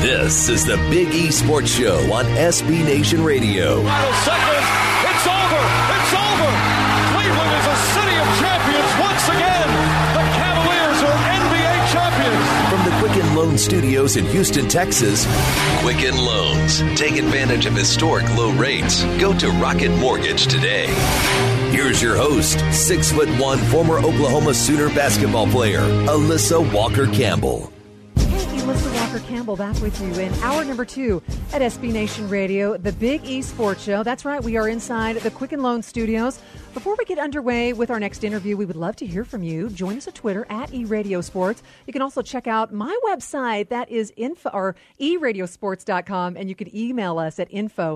This is the Big E Sports Show on SB Nation Radio. Final seconds. It's over. It's over. Cleveland is a city of champions once again. The Cavaliers are NBA champions. From the Quicken Loans Studios in Houston, Texas, Quicken Loans. Take advantage of historic low rates. Go to Rocket Mortgage today. Here's your host, 6'1", former Oklahoma Sooner basketball player, Alyssa Walker-Campbell. Alyssa Walker-Campbell back with you in hour number 2 at SB Nation Radio, the Big E Sports Show. That's right, we are inside the Quicken Loans Studios. Before we get underway with our next interview, we would love to hear from you. Join us on Twitter at eRadioSports. You can also check out my website. That is eRadiosports.com, and you can email us at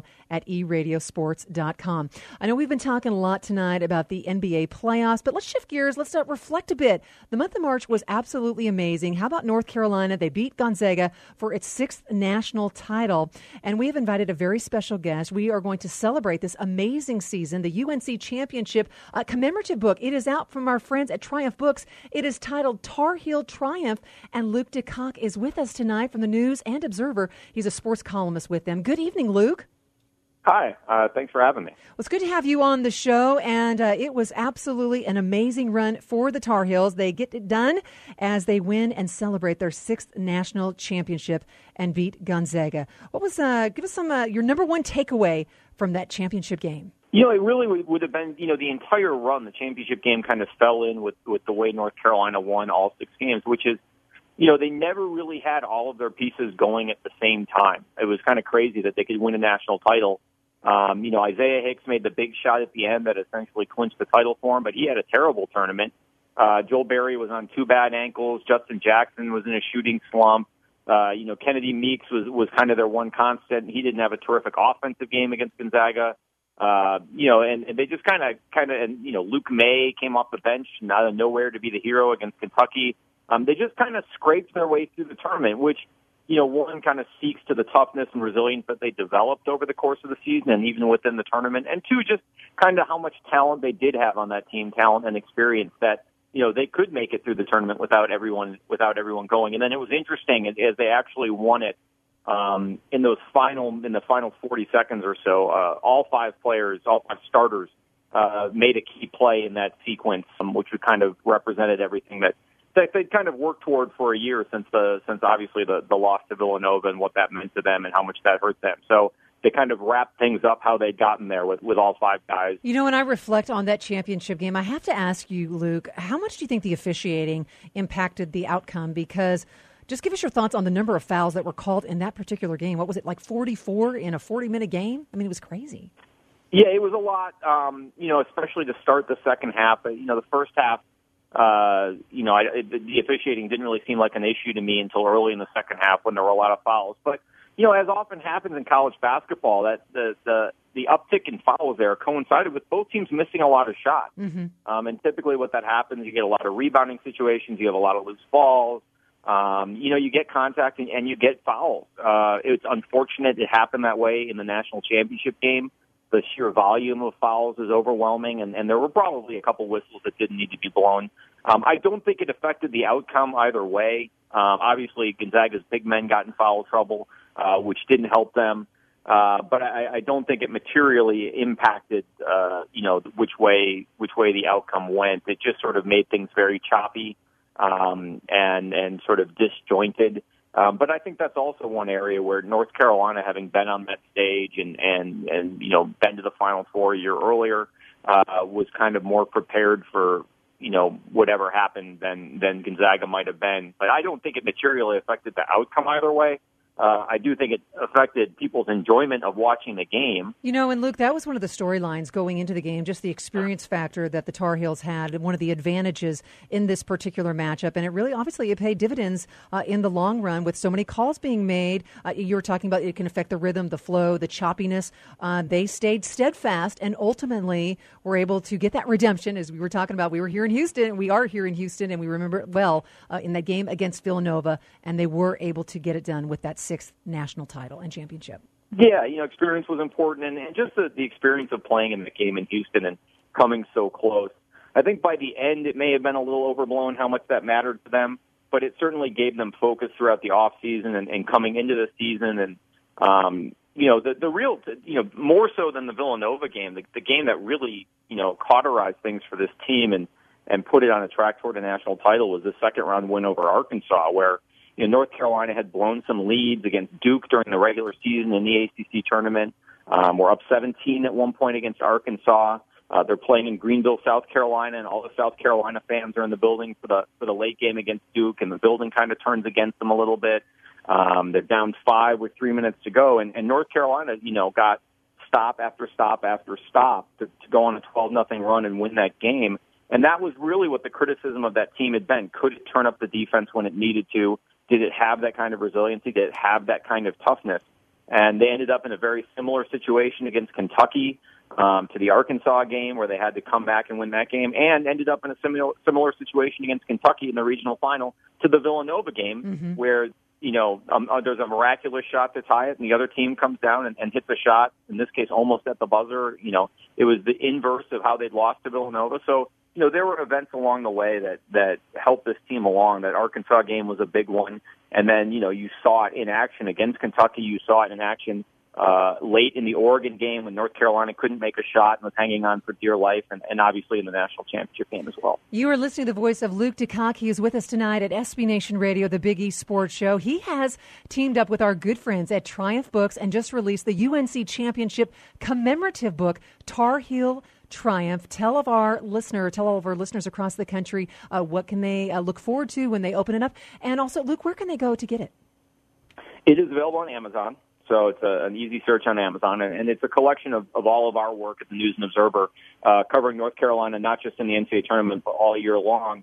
info@eRadiosports.com. I know we've been talking a lot tonight about the NBA playoffs, but let's shift gears. Let's reflect a bit. The month of March was absolutely amazing. How about North Carolina? They beat Gonzaga for its 6th national title, and we have invited a very special guest. We are going to celebrate this amazing season, the UNC Championship commemorative book. It is out from our friends at Triumph Books. It is titled Tar Heel Triumph, and Luke DeCock is with us tonight from the News and Observer. He's a sports columnist with them. Good evening, Luke. Hi. Thanks for having me. Well, it's good to have you on the show, and it was absolutely an amazing run for the Tar Heels. They get it done as they win and celebrate their 6th national championship and beat Gonzaga. What was give us some your number one takeaway from that championship game? You know, it really would have been, the entire run, the championship game kind of fell in with the way North Carolina won all 6 games, which is, they never really had all of their pieces going at the same time. It was kind of crazy that they could win a national title. Isaiah Hicks made the big shot at the end that essentially clinched the title for him, but he had a terrible tournament. Joel Berry was on 2 bad ankles. Justin Jackson was in a shooting slump. Kennedy Meeks was kind of their one constant. He didn't have a terrific offensive game against Gonzaga. And they just kind of, Luke May came off the bench out of nowhere to be the hero against Kentucky. They just kind of scraped their way through the tournament, which, one kind of speaks to the toughness and resilience that they developed over the course of the season and even within the tournament. And 2, just kind of how much talent they did have on that team, talent and experience that, they could make it through the tournament without everyone going. And then it was interesting as they actually won it. In the final 40 seconds or so, all 5 starters, made a key play in that sequence, which kind of represented everything that they kind of worked toward for a year since obviously the loss to Villanova and what that meant to them and how much that hurt them. So they kind of wrapped things up how they'd gotten there with all 5 guys. When I reflect on that championship game, I have to ask you, Luke, how much do you think the officiating impacted the outcome? Because just give us your thoughts on the number of fouls that were called in that particular game. What was it, like 44 in a 40-minute game? I mean, it was crazy. Yeah, it was a lot, especially to start the second half. But, the first half, the officiating didn't really seem like an issue to me until early in the second half when there were a lot of fouls. But, as often happens in college basketball, that the uptick in fouls there coincided with both teams missing a lot of shots. Mm-hmm. And typically what that happens, you get a lot of rebounding situations, you have a lot of loose balls. You get contact and you get fouls. It's unfortunate it happened that way in the national championship game. The sheer volume of fouls is overwhelming, and there were probably a couple whistles that didn't need to be blown. I don't think it affected the outcome either way. Obviously, Gonzaga's big men got in foul trouble, which didn't help them. But I don't think it materially impacted, which way the outcome went. It just sort of made things very choppy. And sort of disjointed. But I think that's also one area where North Carolina, having been on that stage and been to the Final Four a year earlier, was kind of more prepared for, whatever happened than Gonzaga might have been. But I don't think it materially affected the outcome either way. I do think it affected people's enjoyment of watching the game. And Luke, that was one of the storylines going into the game, just the experience factor that the Tar Heels had, and one of the advantages in this particular matchup. And it really, obviously, it paid dividends in the long run with so many calls being made. You were talking about it can affect the rhythm, the flow, the choppiness. They stayed steadfast and ultimately were able to get that redemption, as we were talking about. We were here in Houston. We are here in Houston, and we remember it well in that game against Villanova, and they were able to get it done with that 6th national title and championship. Yeah, experience was important, and just the experience of playing in the game in Houston and coming so close. I think by the end it may have been a little overblown how much that mattered to them. but it certainly gave them focus throughout the off season and coming into the season. And the real, more so than the Villanova game, the game that really cauterized things for this team and put it on a track toward a national title was the second round win over Arkansas, where North Carolina had blown some leads against Duke during the regular season in the ACC tournament. We're up 17 at one point against Arkansas. They're playing in Greenville, South Carolina, and all the South Carolina fans are in the building for the late game against Duke, and the building kind of turns against them a little bit. They're down 5 with 3 minutes to go, and North Carolina, got stop after stop after stop to go on a 12-0 run and win that game. And that was really what the criticism of that team had been. Could it turn up the defense when it needed to? Did it have that kind of resiliency? Did it have that kind of toughness? And they ended up in a very similar situation against Kentucky, to the Arkansas game where they had to come back and win that game, and ended up in a similar situation against Kentucky in the regional final to the Villanova game, where there's a miraculous shot to tie it, and the other team comes down and hits a shot, in this case almost at the buzzer. It was the inverse of how they'd lost to Villanova. So, there were events along the way that helped this team along. That Arkansas game was a big one. And then, you saw it in action against Kentucky. You saw it in action late in the Oregon game when North Carolina couldn't make a shot and was hanging on for dear life, and obviously in the national championship game as well. You are listening to the voice of Luke DeCock. He is with us tonight at SB Nation Radio, the Big East Sports Show. He has teamed up with our good friends at Triumph Books and just released the UNC Championship commemorative book, Tar Heel Triumph. Tell all of our listeners across the country what can they look forward to when they open it up. And also, Luke, where can they go to get it? It is available on Amazon. So it's an easy search on Amazon, and it's a collection of all of our work at the News and Observer, covering North Carolina, not just in the NCAA tournament, but all year long.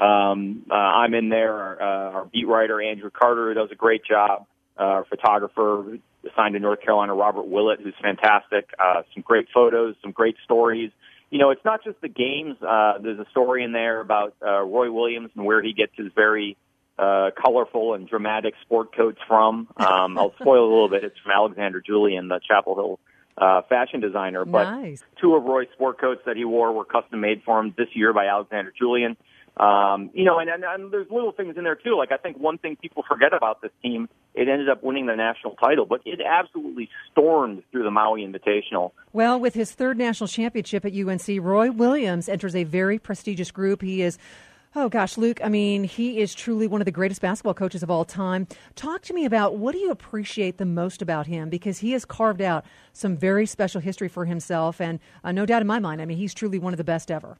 I'm in there. Our beat writer, Andrew Carter, who does a great job. Our photographer assigned to North Carolina, Robert Willett, who's fantastic. Some great photos, some great stories. It's not just the games. There's a story in there about Roy Williams and where he gets his very colorful and dramatic sport coats from. I'll spoil a little bit. It's from Alexander Julian, the Chapel Hill fashion designer. But nice. 2 of Roy's sport coats that he wore were custom made for him this year by Alexander Julian. And there's little things in there too. Like, I think one thing people forget about this team, it ended up winning the national title, but it absolutely stormed through the Maui Invitational. Well, with his 3rd national championship at UNC, Roy Williams enters a very prestigious group. He is, Luke, he is truly one of the greatest basketball coaches of all time. Talk to me about, what do you appreciate the most about him? Because he has carved out some very special history for himself, and no doubt in my mind, he's truly one of the best ever.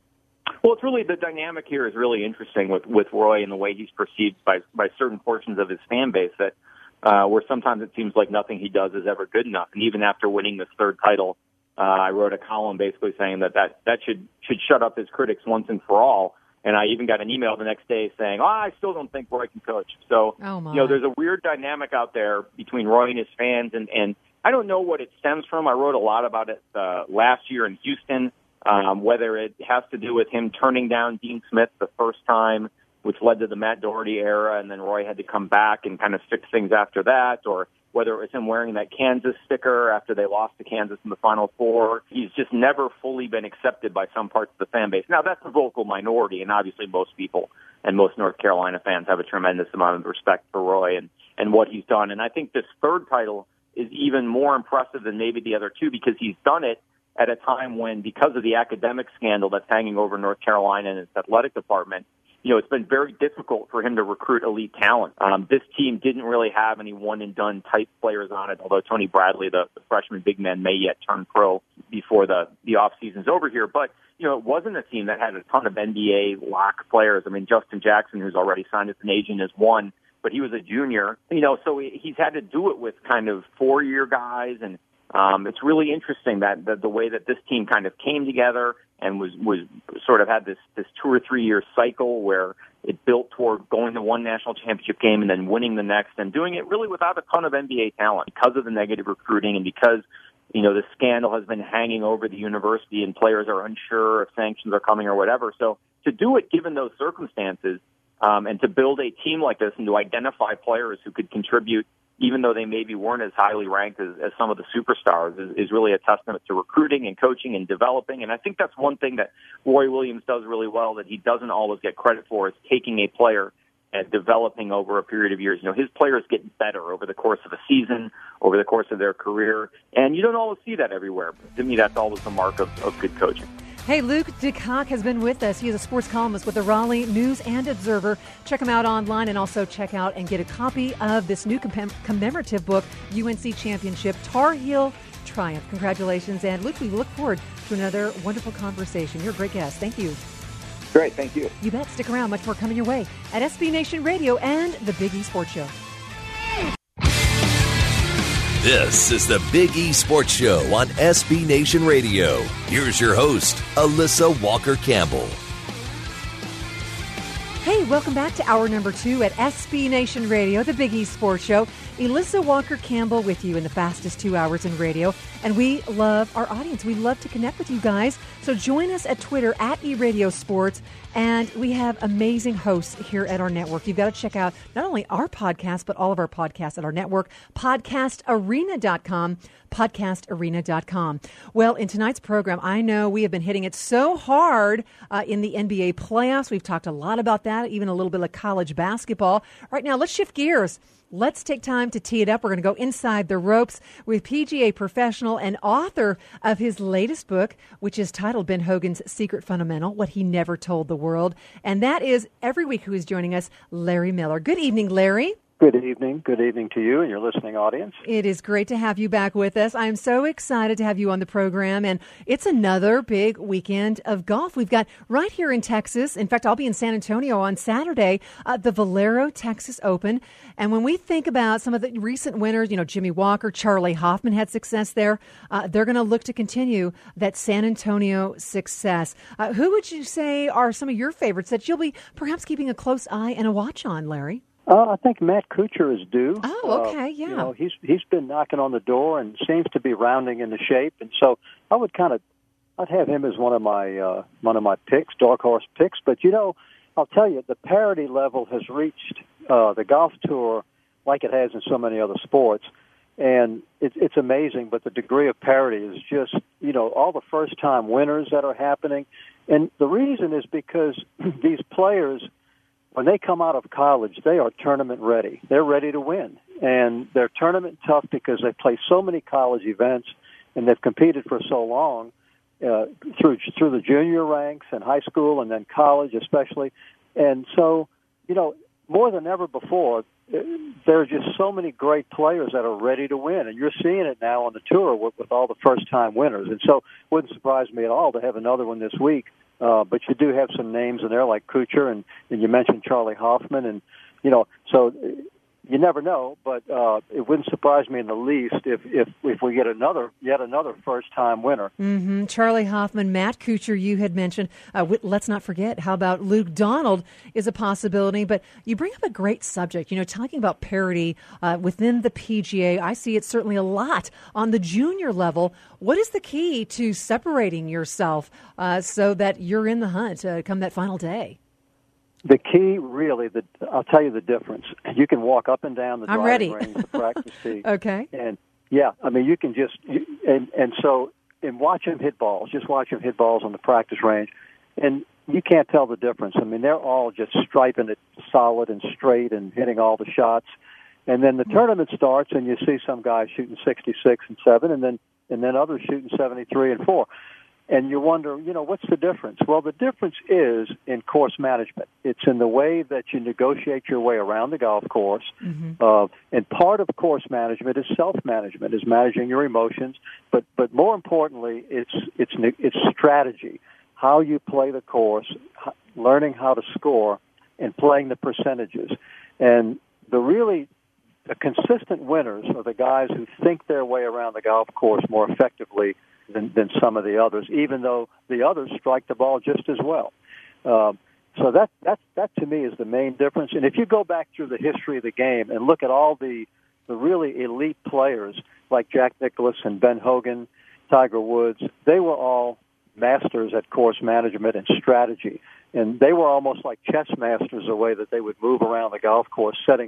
Well, it's really, the dynamic here is really interesting with Roy and the way he's perceived by certain portions of his fan base, that where sometimes it seems like nothing he does is ever good enough. And even after winning this 3rd title, I wrote a column basically saying that should shut up his critics once and for all. And I even got an email the next day saying, I still don't think Roy can coach. So, there's a weird dynamic out there between Roy and his fans, and I don't know what it stems from. I wrote a lot about it last year in Houston. Whether it has to do with him turning down Dean Smith the first time, which led to the Matt Doherty era, and then Roy had to come back and kind of fix things after that, or whether it was him wearing that Kansas sticker after they lost to Kansas in the Final Four. He's just never fully been accepted by some parts of the fan base. Now, that's a vocal minority, and obviously most people and most North Carolina fans have a tremendous amount of respect for Roy and what he's done. And I think this 3rd title is even more impressive than maybe the other 2, because he's done it at a time when, because of the academic scandal that's hanging over North Carolina and its athletic department, it's been very difficult for him to recruit elite talent. This team didn't really have any one-and-done type players on it, although Tony Bradley, the freshman big man, may yet turn pro before the off-season's over here. But, it wasn't a team that had a ton of NBA lock players. Justin Jackson, who's already signed as an agent, is one, but he was a junior. So he's had to do it with kind of 4-year guys, and it's really interesting that the way that this team kind of came together and was sort of had this 2 or 3 year cycle where it built toward going to one national championship game and then winning the next, and doing it really without a ton of NBA talent because of the negative recruiting and because, the scandal has been hanging over the university and players are unsure if sanctions are coming or whatever. So to do it given those circumstances, and to build a team like this and to identify players who could contribute, even though they maybe weren't as highly ranked as some of the superstars, is really a testament to recruiting and coaching and developing. And I think that's one thing that Roy Williams does really well that he doesn't always get credit for, is taking a player and developing over a period of years. His players get better over the course of a season, over the course of their career, and you don't always see that everywhere. But to me, that's always the mark of good coaching. Hey, Luke DeCock has been with us. He is a sports columnist with the Raleigh News and Observer. Check him out online and also check out and get a copy of this new commemorative book, UNC Championship, Tar Heel Triumph. Congratulations. And Luke, we look forward to another wonderful conversation. You're a great guest. Thank you. Great. Thank you. You bet. Stick around. Much more coming your way at SB Nation Radio and the Big E Sports Show. This is the Big E Sports Show on SB Nation Radio. Here's your host, Alyssa Walker-Campbell. Hey, welcome back to hour number 2 at SB Nation Radio, the Big E Sports Show. Alyssa Walker-Campbell with you in the fastest 2 hours in radio. And we love our audience. We love to connect with you guys. So join us at Twitter at eRadioSports. And we have amazing hosts here at our network. You've got to check out not only our podcast, but all of our podcasts at our network, podcastarena.com, podcastarena.com. Well, in tonight's program, I know we have been hitting it so hard in the NBA playoffs. We've talked a lot about that, even a little bit of college basketball. Right now, let's shift gears. Let's take time to tee it up. We're going to go inside the ropes with PGA professional and author of his latest book, which is titled Ben Hogan's Secret Fundamental, What He Never Told the World. And that is every week who is joining us, Larry Miller. Good evening, Larry. Good evening. Good evening to you and your listening audience. It is great to have you back with us. I'm so excited to have you on the program, and it's another big weekend of golf. We've got right here in Texas. In fact, I'll be in San Antonio on Saturday, the Valero Texas Open. And when we think about some of the recent winners, Jimmy Walker, Charlie Hoffman had success there. They're going to look to continue that San Antonio success. Who would you say are some of your favorites that you'll be perhaps keeping a close eye and a watch on, Larry? I think Matt Kuchar is due. Oh, okay, yeah. He's been knocking on the door and seems to be rounding into shape, and so I'd have him as one of my picks, dark horse picks. But I'll tell you, the parity level has reached the golf tour like it has in so many other sports, and it's amazing. But the degree of parity is just all the first time winners that are happening, and the reason is because these players, when they come out of college, they are tournament ready. They're ready to win. And they're tournament tough because they play so many college events and they've competed for so long through the junior ranks and high school and then college especially. And so, more than ever before, there are just so many great players that are ready to win. And you're seeing it now on the tour with all the first-time winners. And so it wouldn't surprise me at all to have another one this week. But you do have some names in there like Kuchar, and you mentioned Charlie Hoffman, and so you never know. But it wouldn't surprise me in the least if we get yet another first-time winner. Mm-hmm. Charlie Hoffman, Matt Kuchar, you had mentioned. Let's not forget. How about Luke Donald is a possibility? But you bring up a great subject. Talking about parity within the PGA, I see it certainly a lot on the junior level. What is the key to separating yourself so that you're in the hunt come that final day? The key, really, I'll tell you the difference. You can walk up and down the driving range, the practice tee. Okay. And, yeah, I mean, you can just watch him hit balls. Just watch him hit balls on the practice range. And you can't tell the difference. I mean, they're all just striping it solid and straight and hitting all the shots. And then the tournament starts, and you see some guys shooting 66 and 7, and then others shooting 73 and 4. And you wonder, what's the difference? Well, the difference is in course management. It's in the way that you negotiate your way around the golf course. Mm-hmm. And part of course management is self-management, is managing your emotions. But more importantly, it's strategy, how you play the course, learning how to score, and playing the percentages. And the consistent winners are the guys who think their way around the golf course more effectively than some of the others, even though the others strike the ball just as well. So that to me is the main difference. And if you go back through the history of the game and look at all the really elite players like Jack Nicklaus and Ben Hogan, Tiger Woods, they were all masters at course management and strategy. And they were almost like chess masters, the way that they would move around the golf course, setting up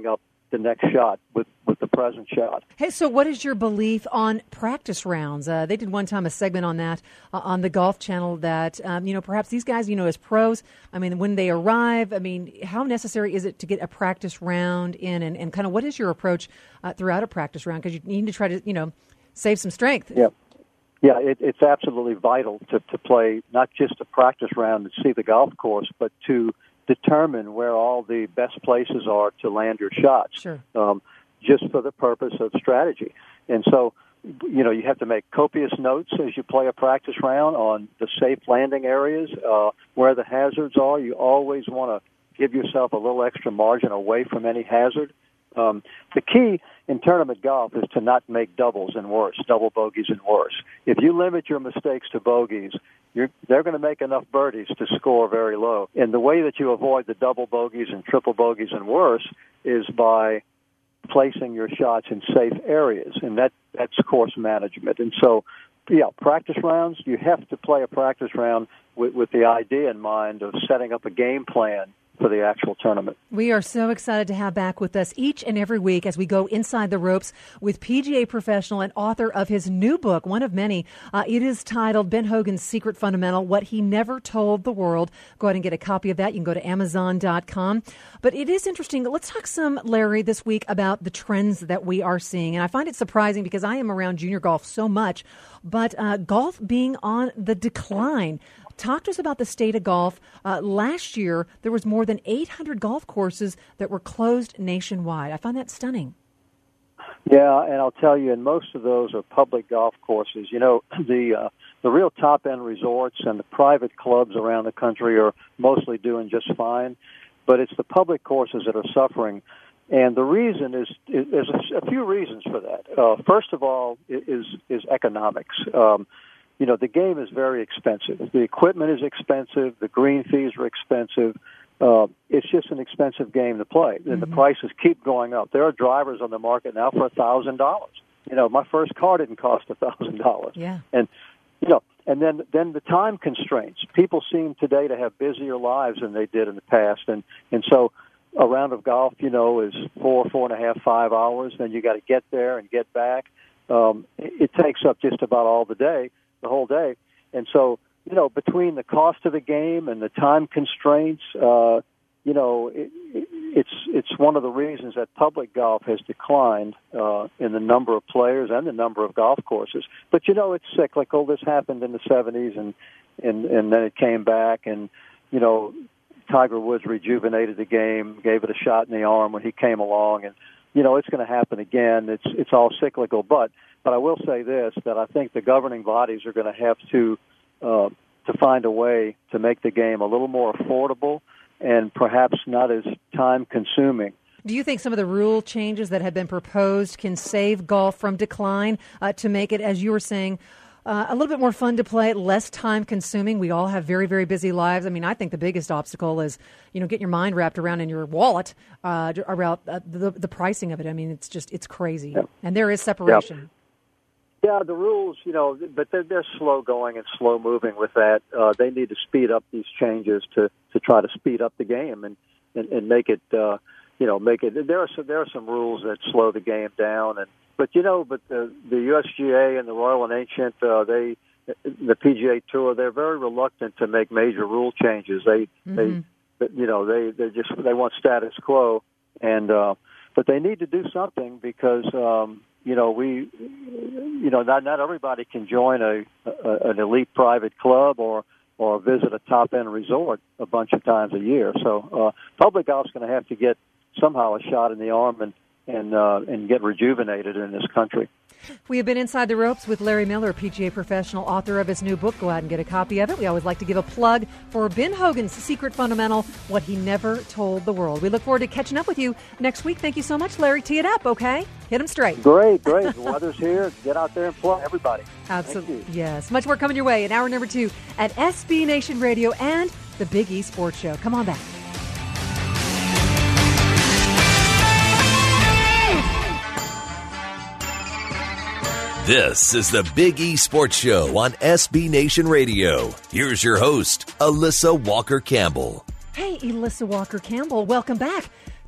the next shot with the present shot. Hey, so what is your belief on practice rounds? They did one time a segment on that on the Golf Channel that, perhaps these guys, as pros, I mean, when they arrive, I mean, how necessary is it to get a practice round in and kind of what is your approach throughout a practice round? Because you need to try to, save some strength. Yeah. Yeah, it's absolutely vital to play not just a practice round and see the golf course, but to determine where all the best places are to land your shots. Sure. Just for the purpose of strategy. And so, you have to make copious notes as you play a practice round on the safe landing areas, where the hazards are. You always want to give yourself a little extra margin away from any hazard. The key in tournament golf is to not make double bogeys and worse. If you limit your mistakes to bogeys, they're going to make enough birdies to score very low. And the way that you avoid the double bogeys and triple bogeys and worse is by placing your shots in safe areas, and that's course management. And so, practice rounds, you have to play a practice round with the idea in mind of setting up a game plan for the actual tournament. We are so excited to have back with us each and every week as we go inside the ropes with PGA professional and author of his new book, one of many. It is titled Ben Hogan's Secret Fundamental, What He Never Told the World. Go ahead and get a copy of that. You can go to Amazon.com. But it is interesting. Let's talk some, Larry, this week about the trends that we are seeing. And I find it surprising because I am around junior golf so much, but golf being on the decline. Talk to us about the state of golf. Last year, there was more than 800 golf courses that were closed nationwide. I find that stunning. Yeah, and I'll tell you, and most of those are public golf courses. The real top-end resorts and the private clubs around the country are mostly doing just fine, but it's the public courses that are suffering. And the reason is there's a few reasons for that. First of all, is economics. The game is very expensive. The equipment is expensive. The green fees are expensive. It's just an expensive game to play, and the prices keep going up. There are drivers on the market now for $1,000. My first car didn't cost $1,000. Yeah. And and then the time constraints. People seem today to have busier lives than they did in the past, and so a round of golf, is 4.5, 5 hours. Then you got to get there and get back. It takes up just about all the whole day. And so, between the cost of the game and the time constraints, it's one of the reasons that public golf has declined in the number of players and the number of golf courses. But, it's cyclical. This happened in the 70s and then it came back and, Tiger Woods rejuvenated the game, gave it a shot in the arm when he came along, and it's going to happen again. It's all cyclical, but I will say this: that I think the governing bodies are going to have to find a way to make the game a little more affordable and perhaps not as time consuming. Do you think some of the rule changes that have been proposed can save golf from decline to make it, as you were saying, a little bit more fun to play, less time-consuming? We all have very, very busy lives. I mean, I think the biggest obstacle is, getting your mind wrapped around in your wallet around the pricing of it. I mean, it's crazy. Yep. And there is separation. Yep. Yeah, the rules, but they're slow going and slow moving with that. They need to speed up these changes to try to speed up the game and make it, make it. There are some rules that slow the game down But the USGA and the Royal and Ancient, the PGA Tour, they're very reluctant to make major rule changes. They want status quo, and but they need to do something because not everybody can join an elite private club or visit a top end resort a bunch of times a year. So public golf's going to have to get somehow a shot in the arm and get rejuvenated in this country. We have been inside the ropes with Larry Miller, PGA professional, author of his new book. Go out and get a copy of it. We always like to give a plug for Ben Hogan's Secret Fundamental, What He Never Told the World. We look forward to catching up with you next week. Thank you so much, Larry. Tee it up, okay? Hit them straight. Great. The weather's here. Get out there and play, everybody. Absolutely. Yes. Much more coming your way in hour number 2 at SB Nation Radio and the Big E Sports Show. Come on back. This is the Big E Sports Show on SB Nation Radio. Here's your host, Alyssa Walker-Campbell. Hey, Alyssa Walker-Campbell. Welcome back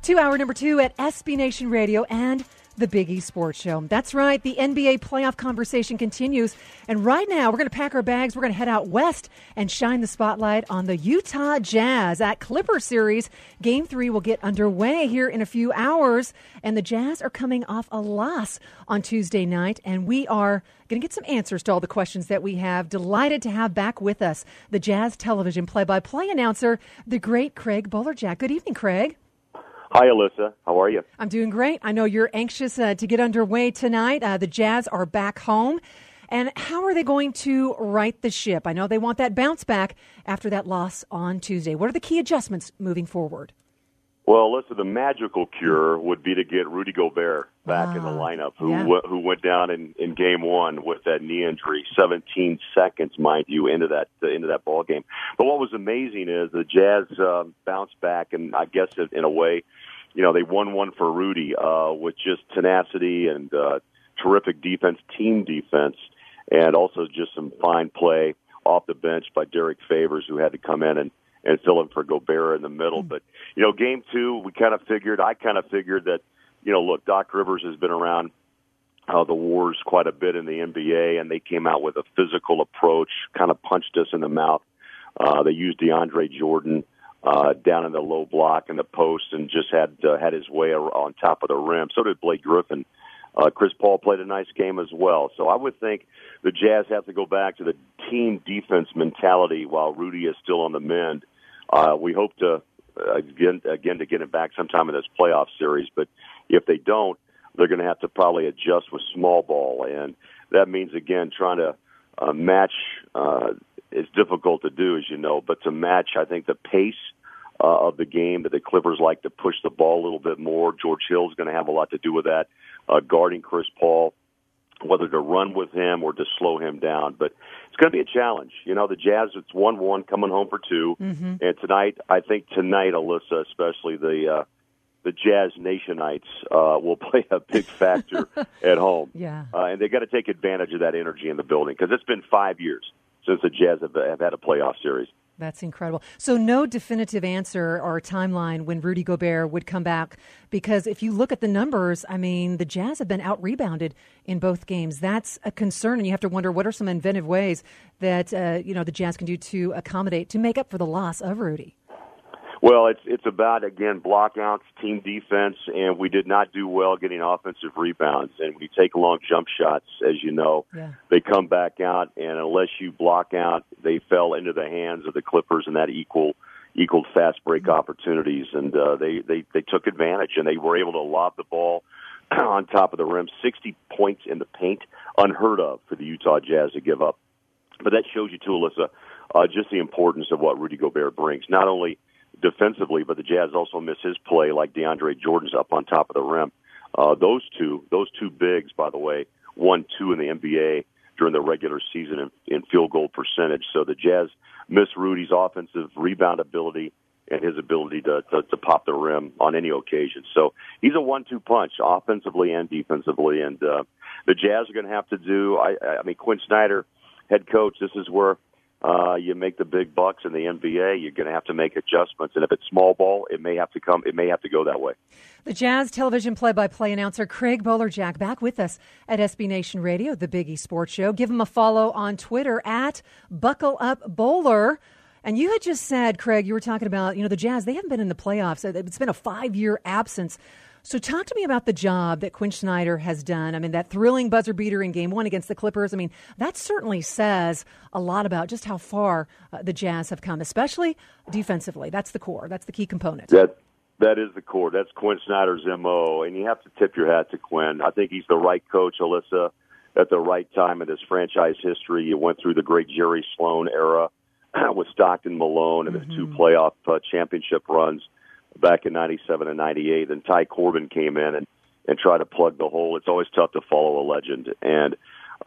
to hour number 2 at SB Nation Radio and the Big E Sports Show. That's right. The NBA playoff conversation continues. And right now, we're going to pack our bags. We're going to head out west and shine the spotlight on the Utah Jazz at Clipper Series. Game 3 will get underway here in a few hours. And the Jazz are coming off a loss on Tuesday night. And we are going to get some answers to all the questions that we have. Delighted to have back with us the Jazz television play-by-play announcer, the great Craig Bolerjack. Good evening, Craig. Hi, Alyssa. How are you? I'm doing great. I know you're anxious to get underway tonight. The Jazz are back home. And how are they going to right the ship? I know they want that bounce back after that loss on Tuesday. What are the key adjustments moving forward? Well, Alyssa, the magical cure would be to get Rudy Gobert back in the lineup, who went down in Game 1 with that knee injury, 17 seconds, mind you, into that ball game. But what was amazing is the Jazz bounced back, and I guess in a way, they won one for Rudy with just tenacity and terrific defense, team defense, and also just some fine play off the bench by Derek Favors, who had to come in and fill in for Gobert in the middle. But, Game 2, I kind of figured that, look, Doc Rivers has been around the wars quite a bit in the NBA, and they came out with a physical approach, kind of punched us in the mouth. They used DeAndre Jordan down in the low block in the post and just had his way on top of the rim. So did Blake Griffin. Chris Paul played a nice game as well. So I would think the Jazz have to go back to the team defense mentality while Rudy is still on the mend. We hope to, again, to get him back sometime in this playoff series. But if they don't, they're going to have to probably adjust with small ball. And that means, again, trying to match is difficult to do, as you know. But to match, I think, the pace of the game, that the Clippers like to push the ball a little bit more. George Hill's going to have a lot to do with that, guarding Chris Paul, whether to run with him or to slow him down. But it's going to be a challenge. The Jazz, it's 1-1, coming home for 2. Mm-hmm. And tonight, Alyssa, especially the Jazz Nationites will play a big factor at home. Yeah. And they got to take advantage of that energy in the building, because it's been 5 years since the Jazz have had a playoff series. That's incredible. So no definitive answer or timeline when Rudy Gobert would come back, because if you look at the numbers, the Jazz have been out-rebounded in both games. That's a concern, and you have to wonder what are some inventive ways that the Jazz can do to accommodate, to make up for the loss of Rudy. Well, it's about, again, blockouts, team defense, and we did not do well getting offensive rebounds. And when you take long jump shots, as you know, they come back out, and unless you block out, they fell into the hands of the Clippers, and that equaled fast break opportunities. And they took advantage, and they were able to lob the ball on top of the rim, 60 points in the paint, unheard of for the Utah Jazz to give up. But that shows you, too, Alyssa, just the importance of what Rudy Gobert brings, not only defensively, but the Jazz also miss his play like DeAndre Jordan's up on top of the rim. Those two bigs, by the way, 1-2 in the NBA during the regular season in field goal percentage. So the Jazz miss Rudy's offensive rebound ability and his ability to pop the rim on any occasion. So he's a 1-2 punch, offensively and defensively. And the Jazz are going to have to do, Quinn Snyder, head coach, this is where you make the big bucks in the NBA. You're going to have to make adjustments, and if it's small ball, it may have to go that way. The Jazz television play-by-play announcer Craig Bolerjack back with us at SB Nation Radio, the Big E Sports Show. Give him a follow on Twitter at BuckleUpBowler. And you had just said, Craig, you were talking about the Jazz. They haven't been in the playoffs. It's been a 5-year absence. So talk to me about the job that Quinn Snyder has done. That thrilling buzzer beater in Game 1 against the Clippers. That certainly says a lot about just how far the Jazz have come, especially defensively. That's the core. That's the key component. That is the core. That's Quinn Snyder's MO, and you have to tip your hat to Quinn. I think he's the right coach, Alyssa, at the right time in this franchise history. You went through the great Jerry Sloan era with Stockton Malone and the two playoff championship runs back in 97 and 98. And Ty Corbin came in and tried to plug the hole. It's always tough to follow a legend. And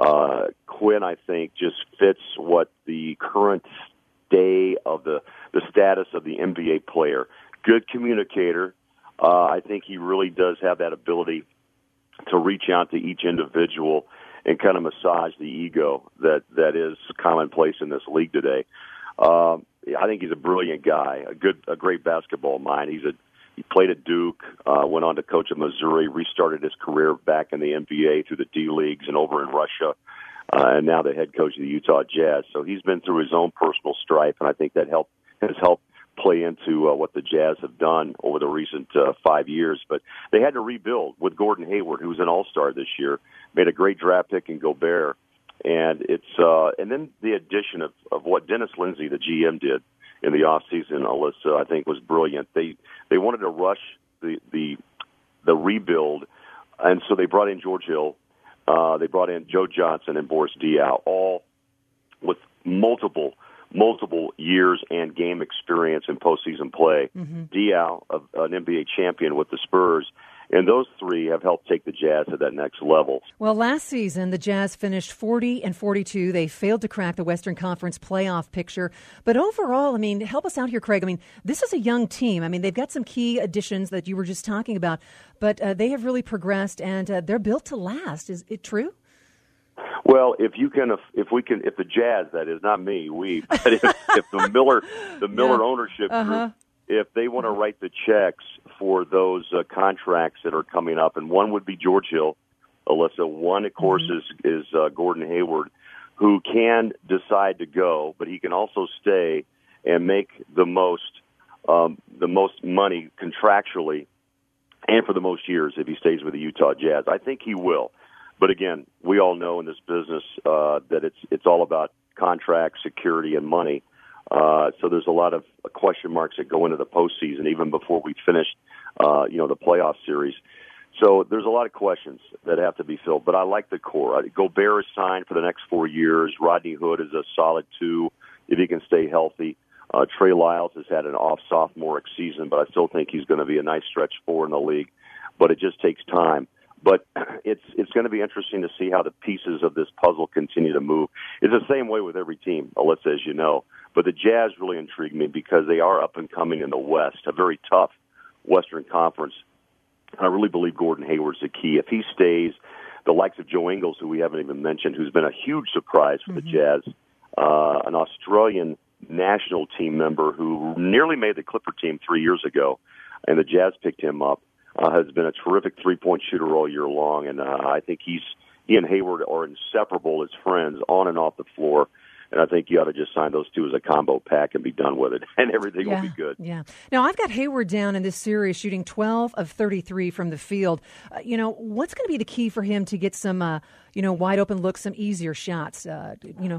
Quinn, I think, just fits what the current day of the status of the NBA player. Good communicator. I think he really does have that ability to reach out to each individual and kind of massage the ego that is commonplace in this league today. I think he's a brilliant guy, a great basketball mind. He's a He played at Duke, went on to coach at Missouri, restarted his career back in the NBA through the D Leagues and over in Russia, and now the head coach of the Utah Jazz. So he's been through his own personal strife, and I think that has helped play into what the Jazz have done over the recent 5 years. But they had to rebuild with Gordon Hayward, who's an all-star this year, made a great draft pick in Gobert. And and then the addition of what Dennis Lindsey, the GM, did in the offseason, Alyssa, I think was brilliant. They wanted to rush the rebuild, and so they brought in George Hill, they brought in Joe Johnson and Boris Diaw, all with multiple years and game experience in postseason play. Mm-hmm. Diaw, an NBA champion with the Spurs. And those three have helped take the Jazz to that next level. Well, last season, the Jazz finished 40-42. They failed to crack the Western Conference playoff picture. But overall, I mean, help us out here, Craig. I mean, this is a young team. I mean, they've got some key additions that you were just talking about, but they have really progressed, and they're built to last. Is it true? Well, if the Jazz, that is not me, but if the Miller ownership group, if they want to write the checks for those contracts that are coming up, and one would be George Hill, Alyssa. One, of course, is Gordon Hayward, who can decide to go, but he can also stay and make the most money contractually, and for the most years if he stays with the Utah Jazz. I think he will. But again, we all know in this business that it's all about contract, security, and money. So there's a lot of question marks that go into the postseason, even before we finish, the playoff series. So there's a lot of questions that have to be filled. But I like the core. Gobert is signed for the next 4 years. Rodney Hood is a solid 2 if he can stay healthy. Trey Lyles has had an off sophomoric season, but I still think he's going to be a nice stretch 4 in the league. But it just takes time. But it's going to be interesting to see how the pieces of this puzzle continue to move. It's the same way with every team, Alyssa, as you know. But the Jazz really intrigue me because they are up and coming in the West, a very tough Western Conference. And I really believe Gordon Hayward's the key. If he stays, the likes of Joe Ingles, who we haven't even mentioned, who's been a huge surprise for the Jazz, an Australian national team member who nearly made the Clipper team 3 years ago, and the Jazz picked him up. Has been a terrific three-point shooter all year long, and I think he and Hayward are inseparable as friends on and off the floor. And I think you ought to just sign those two as a combo pack and be done with it, and everything will be good. Yeah. Now, I've got Hayward down in this series shooting 12 of 33 from the field. What's going to be the key for him to get some, wide open looks, some easier shots? I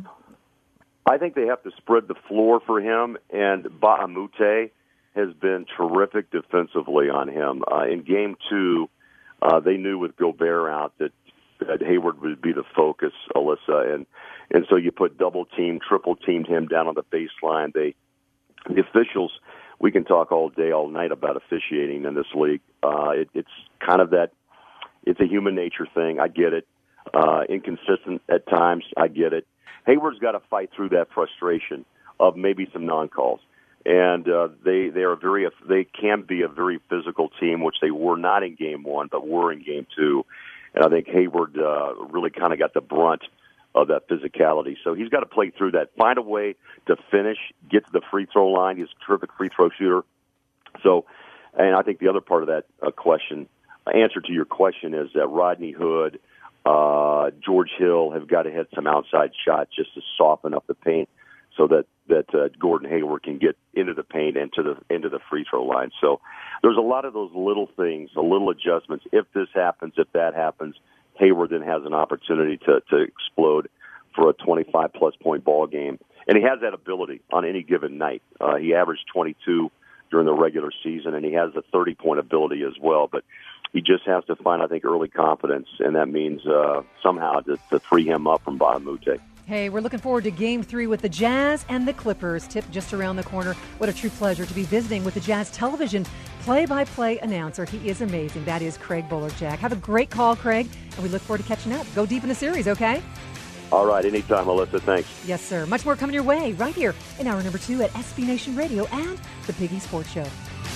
think they have to spread the floor for him, and Bahamute has been terrific defensively on him. In Game 2, they knew with Gobert out that Hayward would be the focus, Alyssa, and so you put double-teamed, triple-teamed him down on the baseline. The officials, we can talk all day, all night about officiating in this league. It's kind of that, it's a human nature thing. I get it. Inconsistent at times. I get it. Hayward's got to fight through that frustration of maybe some non-calls. And they can be a very physical team, which they were not in Game 1, but were in Game 2. And I think Hayward really kind of got the brunt of that physicality. So he's got to play through that, find a way to finish, get to the free throw line. He's a terrific free throw shooter. So, and I think the other part of that answer to your question is that Rodney Hood, George Hill have got to hit some outside shots just to soften up the paint, so that Gordon Hayward can get into the paint and into the free throw line. So there's a lot of those little things, the little adjustments. If this happens, if that happens, Hayward then has an opportunity to explode for a 25-plus point ball game. And he has that ability on any given night. He averaged 22 during the regular season, and he has the 30-point ability as well. But he just has to find, I think, early confidence, and that means somehow to free him up from Bahamute. Hey, we're looking forward to Game 3 with the Jazz and the Clippers. Tip just around the corner. What a true pleasure to be visiting with the Jazz television play-by-play announcer. He is amazing. That is Craig Bolerjack. Have a great call, Craig, and we look forward to catching up. Go deep in the series, okay? All right, anytime, Alyssa. Thanks. Yes, sir. Much more coming your way right here in hour number 2 at SB Nation Radio and the Big E Sports Show.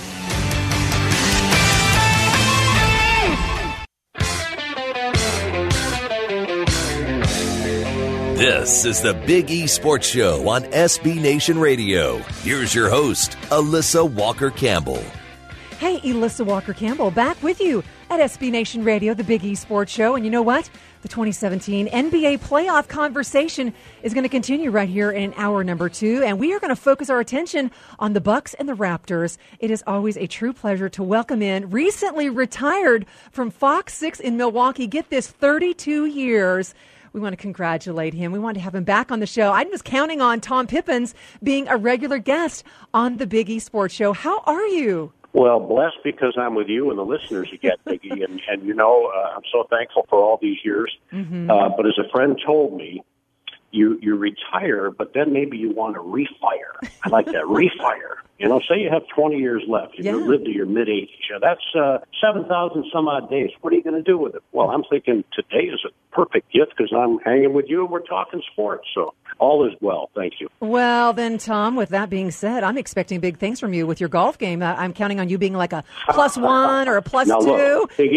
This is the Big E Sports Show on SB Nation Radio. Here's your host, Alyssa Walker-Campbell. Hey, Elissa Walker-Campbell back with you at SB Nation Radio, the Big E Sports Show. And you know what? The 2017 NBA playoff conversation is going to continue right here in hour number 2. And we are going to focus our attention on the Bucks and the Raptors. It is always a true pleasure to welcome in recently retired from Fox 6 in Milwaukee. Get this, 32 years. We want to congratulate him. We want to have him back on the show. I'm just counting on Tom Pippins being a regular guest on the Big E Sports Show. How are you? Well, blessed because I'm with you and the listeners you get, Biggie. And you know, I'm so thankful for all these years. Mm-hmm. But as a friend told me, you retire, but then maybe you want to refire. I like that, refire. You know, say you have 20 years left and you live to your mid-80s. That's 7,000 some odd days. What are you going to do with it? Well, I'm thinking today is a perfect gift because I'm hanging with you and we're talking sports. So all is well. Thank you. Well, then, Tom, with that being said, I'm expecting big things from you with your golf game. I'm counting on you being like a +1 or a +2. Now, look, Big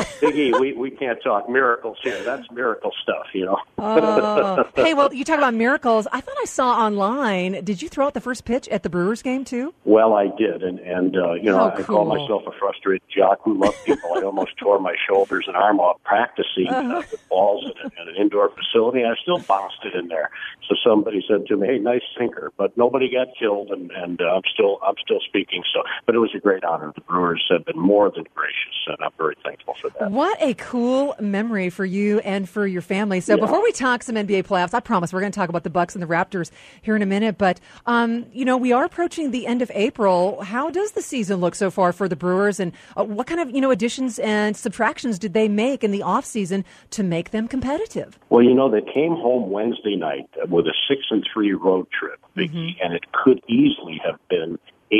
E, we can't talk miracles here. That's miracle stuff, you know. Hey, well, you talk about miracles. I thought I saw online, did you throw out the first pitch at the Brewers game, too? Well, I did, and you know, I call myself a frustrated jock who loves people. I almost tore my shoulders and arm off practicing with balls at an indoor facility, and I still bounced it in there. So somebody said to me, "Hey, nice sinker," but nobody got killed, and I'm still speaking. So, but it was a great honor. The Brewers have been more than gracious, and I'm very thankful for that. What a cool memory for you and for your family. So, before we talk some NBA playoffs, I promise we're going to talk about the Bucks and the Raptors here in a minute. But you know, we are approaching the end of April. How does the season look so far for the Brewers, and what kind of additions and subtractions did they make in the off season to make them competitive? Well, you know, they came home Wednesday night with a 6-3 road trip, Vicky, and it could easily have been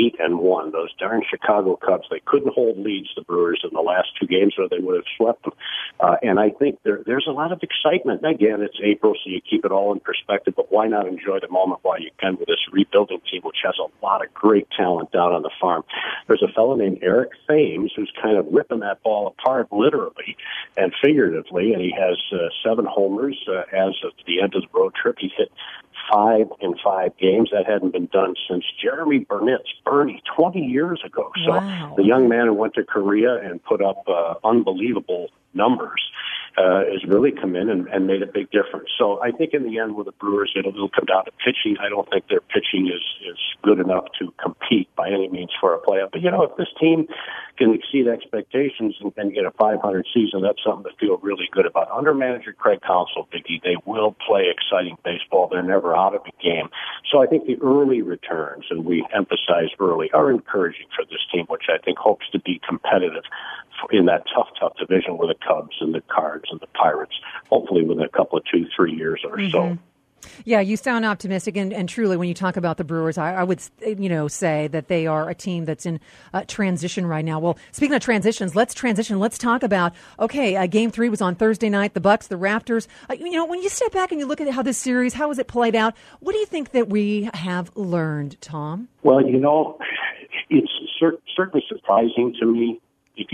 8-1. Those darn Chicago Cubs, they couldn't hold leads, the Brewers, in the last 2 games, or they would have swept them. And I think there's a lot of excitement. Again, it's April, so you keep it all in perspective, but why not enjoy the moment while you can with this rebuilding team, which has a lot of great talent down on the farm. There's a fellow named Eric Thames who's kind of ripping that ball apart, literally and figuratively, and he has 7 homers as of the end of the road trip. He hit 5 in 5 games. That hadn't been done since Jeremy Bernie 20 years ago. So the young man who went to Korea and put up unbelievable numbers has really come in and made a big difference. So I think in the end with the Brewers, it'll come down to pitching. I don't think their pitching is good enough to compete by any means for a playoff. But, you know, if this team can exceed expectations and get a 500 season, that's something to feel really good about. Under manager Craig Counsell, Biggie, they will play exciting baseball. They're never out of a game. So I think the early returns, and we emphasize early, are encouraging for this team, which I think hopes to be competitive in that tough division with the Cubs and the Cards and the Pirates, hopefully within a couple of 2-3 years or so. Yeah, you sound optimistic, and truly, when you talk about the Brewers, I would, say that they are a team that's in transition right now. Well, speaking of transitions, let's transition. Let's talk about, Game 3 was on Thursday night, the Bucks, the Raptors. When you step back and you look at how this series, how has it played out, what do you think that we have learned, Tom? Well, it's certainly surprising to me. If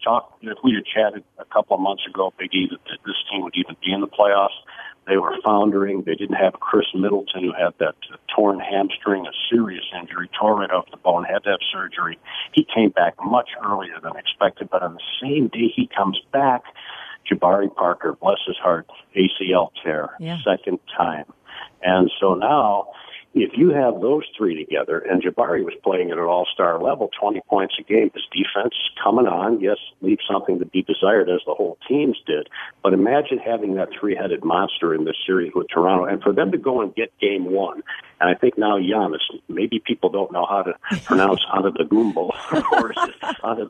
we had chatted a couple of months ago, Biggie, that this team would even be in the playoffs. They were foundering. They didn't have Chris Middleton, who had that torn hamstring, a serious injury, tore right off the bone, had to have surgery. He came back much earlier than expected, but on the same day he comes back, Jabari Parker, bless his heart, ACL tear, second time. And so now, if you have those 3 together, and Jabari was playing at an all-star level, 20 points a game, his defense coming on, yes, leaves something to be desired, as the whole teams did. But imagine having that 3-headed monster in this series with Toronto, and for them to go and get Game 1. And I think now Giannis, maybe people don't know how to pronounce Antetokounmpo, or is it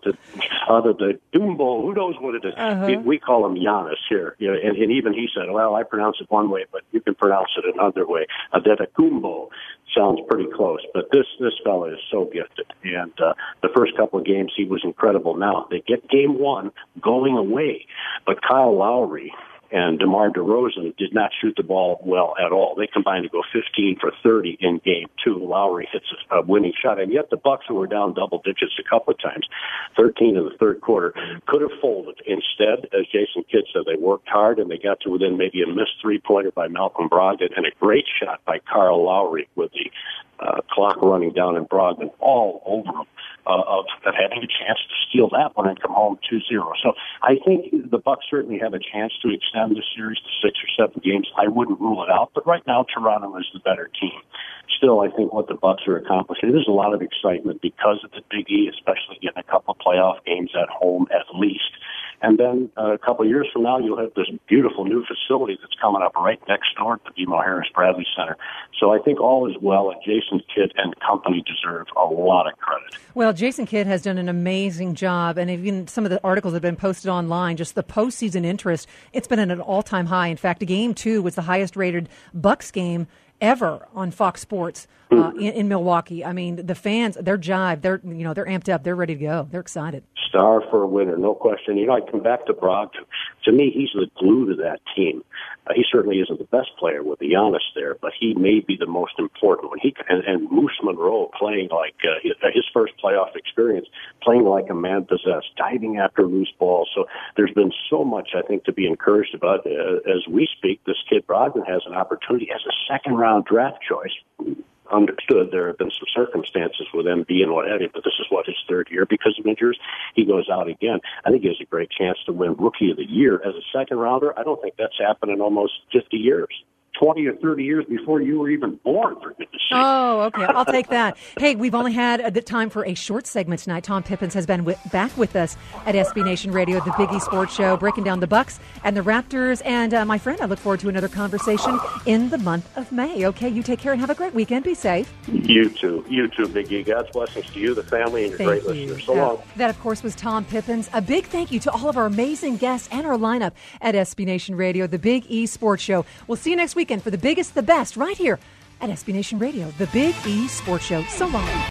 Antetokounmpo? Who knows what it is? We call him Giannis here. And even he said, well, I pronounce it one way, but you can pronounce it another way. Antetokounmpo sounds pretty close, but this fella is so gifted. And the first couple of games, he was incredible. Now, they get Game 1 going away, but Kyle Lowry and DeMar DeRozan did not shoot the ball well at all. They combined to go 15 for 30 in Game 2. Lowry hits a winning shot, and yet the Bucks, who were down double digits a couple of times, 13 in the third quarter, could have folded. Instead, as Jason Kidd said, they worked hard, and they got to within maybe a missed three-pointer by Malcolm Brogdon and a great shot by Kyle Lowry with the clock running down in Brogdon all over them, of having a chance to steal that one and come home 2-0. So I think the Bucks certainly have a chance to extend the series to 6 or 7 games. I wouldn't rule it out, but right now Toronto is the better team. Still, I think what the Bucks are accomplishing, there's a lot of excitement because of the Big E, especially getting a couple of playoff games at home at least. And then a couple of years from now, you'll have this beautiful new facility that's coming up right next door at the BMO Harris Bradley Center. So I think all is well, and Jason Kidd and company deserve a lot of credit. Well, Jason Kidd has done an amazing job, and even some of the articles have been posted online, just the postseason interest, it's been at an all-time high. In fact, Game 2 was the highest-rated Bucks game ever on Fox Sports in Milwaukee. I mean, the fans, they're jived. They're amped up. They're ready to go. They're excited. Star for a winner, no question. I come back to Brogdon. To me, he's the glue to that team. He certainly isn't the best player with Giannis there, but he may be the most important one. And Moose Monroe playing like his first playoff experience, playing like a man possessed, diving after loose balls. So there's been so much, I think, to be encouraged about. As we speak, this kid Brogdon has an opportunity as a second-round draft choice. Understood there have been some circumstances with MB and what have you, but this is his third year because of injuries. He goes out again. I think he has a great chance to win Rookie of the Year as a second rounder. I don't think that's happened in almost 50 years. 20 or 30 years before you were even born, for goodness sake. Oh, okay. I'll take that. Hey, we've only had the time for a short segment tonight. Tom Pippins has been back with us at SB Nation Radio, the Big E Sports Show, breaking down the Bucks and the Raptors. And my friend, I look forward to another conversation in the month of May. Okay, you take care and have a great weekend. Be safe. You too, Big E. God's blessings to you, the family, and your great listeners. So long. That, of course, was Tom Pippins. A big thank you to all of our amazing guests and our lineup at SB Nation Radio, the Big E Sports Show. We'll see you next weekend for the biggest, the best, right here at SB Nation Radio, the Big E Sports Show. So long.